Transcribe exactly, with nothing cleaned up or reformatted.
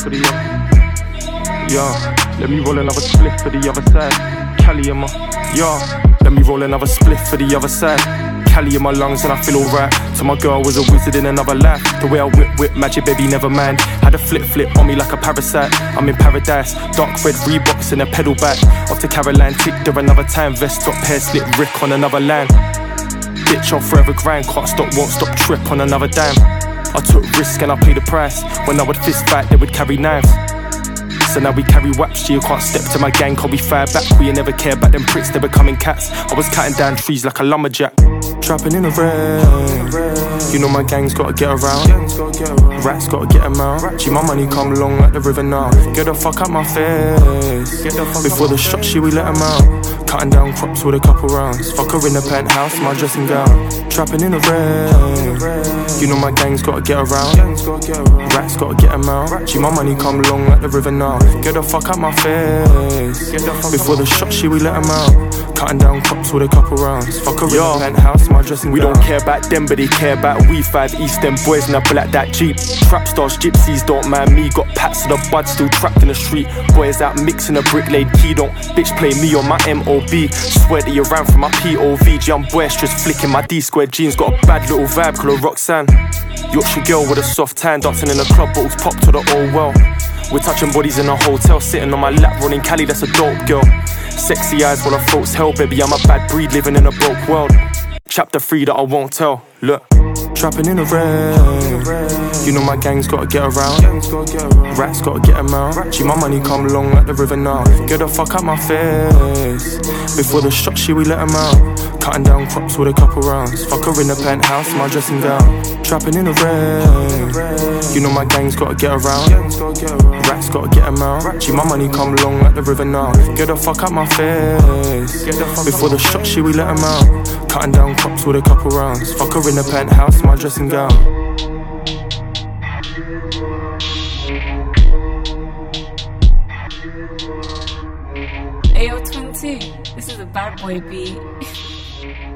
for the other. Yeah, let me roll another spliff for the other side. Cali in my, yeah, let me roll another spliff for the other side. Cali in my lungs and I feel alright. So my girl was a wizard in another life. The way I whip whip magic baby never mind. Had a flip flip on me like a parasite. I'm in paradise, dark red Reeboks and a pedal back. Off to Caroline, tick there another time. Vest top, hair slip, Rick on another line. Bitch, I'll forever grind, can't stop, won't stop, trip on another dime. I took risk and I paid the price. When I would fist fight, they would carry knives. So now we carry waps, you can't step to my gang, cause we fire back. We ain't never care about them pricks, they becoming cats. I was cutting down trees like a lumberjack. Trapping in the rain. You know my gang's gotta get around. Rats gotta get them out. Gee, my money come long like the river now. Get the fuck out my face. Before the shot, she we let them out. Cutting down crops with a couple rounds. Fuck her in the penthouse, my dressing gown. Trapping in the rain. You know my gang's gotta get around. Rats gotta get them out. Gee, my money come long like the river now. Get the fuck out my face. Before the shot, she we let them out. Cutting down crops with a couple rounds. Fuck her in the penthouse, my dressing We gown. don't care about them, but they care about we. Five East End boys and I black that Jeep. Trap stars, gypsies don't mind me. Got pats to the bud, still trapped in the street. Boys out mixing a brick laid key. Don't bitch play me on my M O B. Swear that you ran from my P O V. G, I'm boisterous, flicking my D-squared jeans. Got a bad little vibe, call her Roxanne. Yorkshire girl with a soft tan, dancing in the club, bottles popped to the old well. We're touching bodies in a hotel, sitting on my lap, running Cali, that's a dope girl. Sexy eyes while her throat's hell, baby, I'm a bad breed, living in a broke world. Chapter three that I won't tell, look. Trapping in the rain. You know my gang's gotta get around. Rats gotta get them out. Gee, my money come long like the river now. Get the fuck out my face. Before the shot, she we let them out. Cutting down crops with a couple rounds. Fuck her in the penthouse, my dressing gown. Trapping in the rain. You know my gang's gotta get around. Rats gotta get them out. Gee, my money come long like the river now. Get the fuck out my face. Before the shot, she we let them out. Cutting down crops with a couple rounds. Fuck her in the penthouse, my dressing gown. Ayo twenty, this is a bad boy beat.